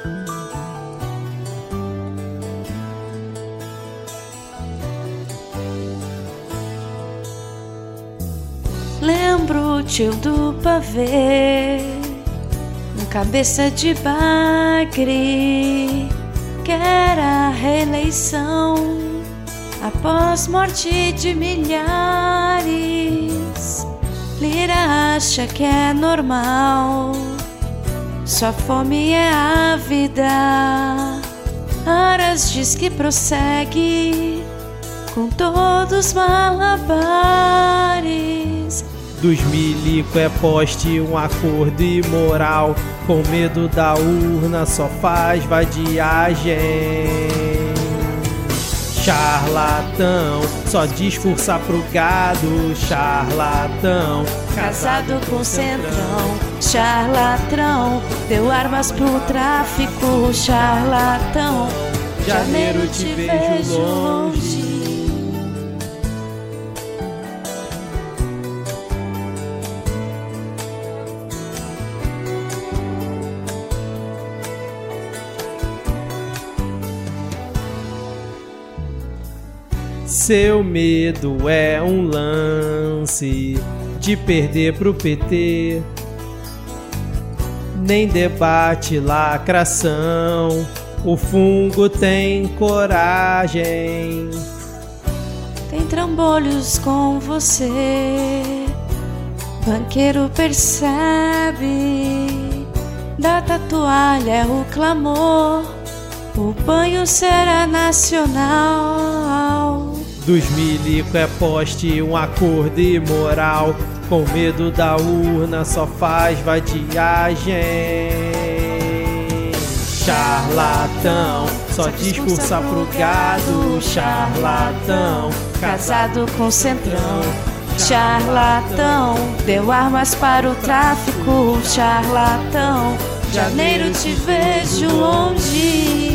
Lembro o tio do pavê, um cabeça de bagre, que era a reeleição após morte de milhares. Lira acha que é normal, sua fome é a vida. Aras diz que prossegue com todos os malabares. Dos milico é poste um acordo imoral, com medo da urna só faz vadiagem. Charlatão, só discursa pro gado. Charlatão, Casado com centrão. Charlatão, deu armas pro tráfico. Charlatão, janeiro te vejo longe. Seu medo é um lance de perder pro PT. Nem debate lacração, o fungo tem coragem. Tem trambolhos com você, banqueiro percebe. Da toalha é o clamor, o banho será nacional. Dos milico é poste um acordo imoral, com medo da urna só faz vadiagem. Charlatão, só discursa pro gado. Charlatão, Casado com centrão. Charlatão, deu armas para o tráfico. Charlatão, janeiro te vejo longe.